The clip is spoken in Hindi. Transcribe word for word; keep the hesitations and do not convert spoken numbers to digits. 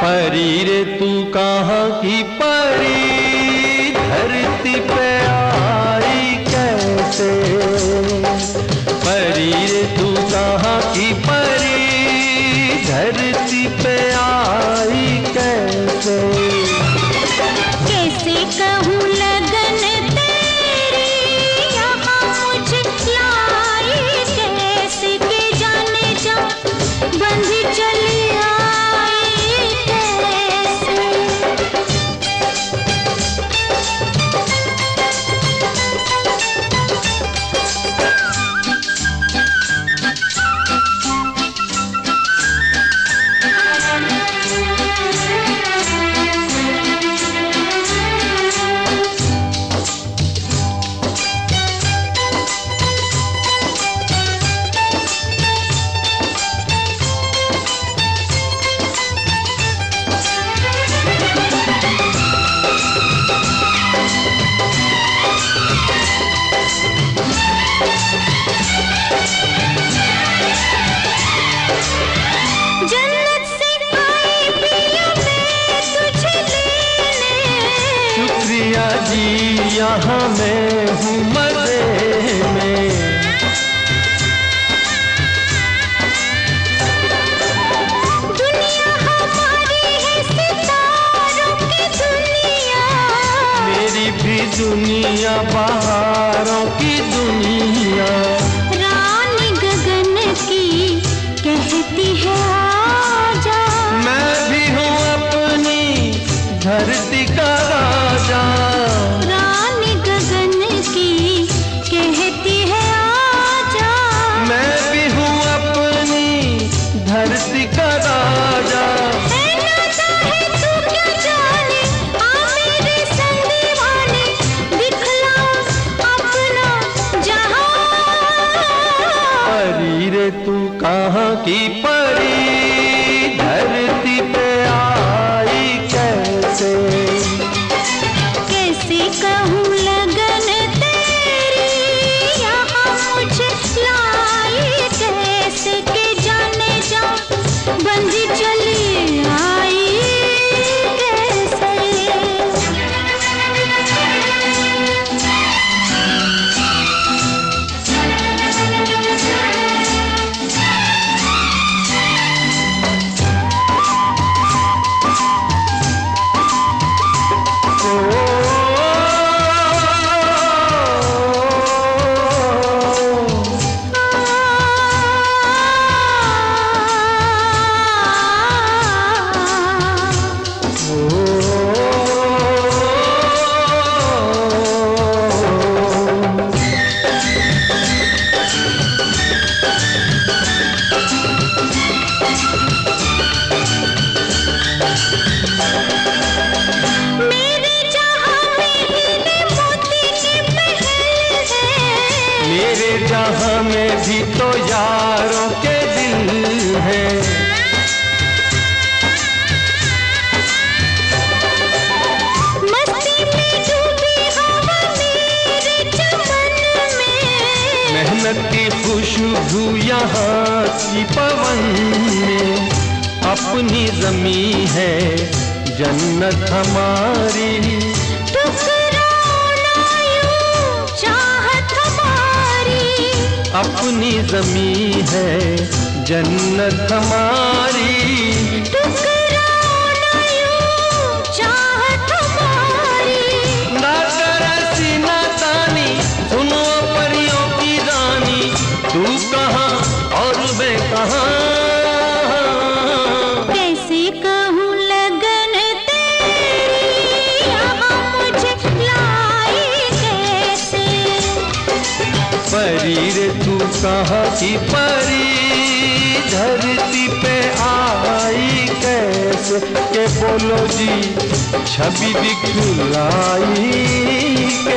परी रे तू कहाँ की परी, धरती पे आई कैसे। परी रे तू कहाँ की परी, धरती पे आई कैसे। कैसे कहूँ लगन तेरी यहाँ मुझे लाई कैसे, के जाने जा बंधी चली आई कैसे। जी यहाँ मैं हूँ मज़े में। दुनिया हमारी है सितारों की दुनिया, मेरी भी दुनिया बहारों की दुनिया। रानी गगन की कहती है आजा, मैं भी हूँ अपनी धरती का राजा। रानी गगन की कहती है आजा, मैं भी हूँ अपनी धरती का राजा। है ना चाहे तू क्या जाने, आ मेरे संग दीवाने, दिखलाऊं अपना जहां। परी रे तू कहाँ की परी, धरती पे आई कैसे। कैसे कहूँ लगन तेरी यहाँ मुझे लाई कैसे, के जाने जा बंधी चली आई कैसे। मेरे जहां में भी तो यारों के दिल है। मस्ती में डूबी हवा मेरे चमन में, मेहनत की खुशबू यहाँ की पवन में। अपनी ज़मीं है जन्नत हमारी, अपनी ज़मीं है जन्नत हमारी। टुकराना यूं चाहत हमारी, ना तरसी ना तानी, सुनो परियों की रानी, तू कहाँ और मैं कहाँ। कैसे कहूँ लगन तेरी यहाँ मुझे लाई कैसे। परी रे तू कहाँ की परी, धरती पे आई कैसे। के बोलो जी छवि दिखलाई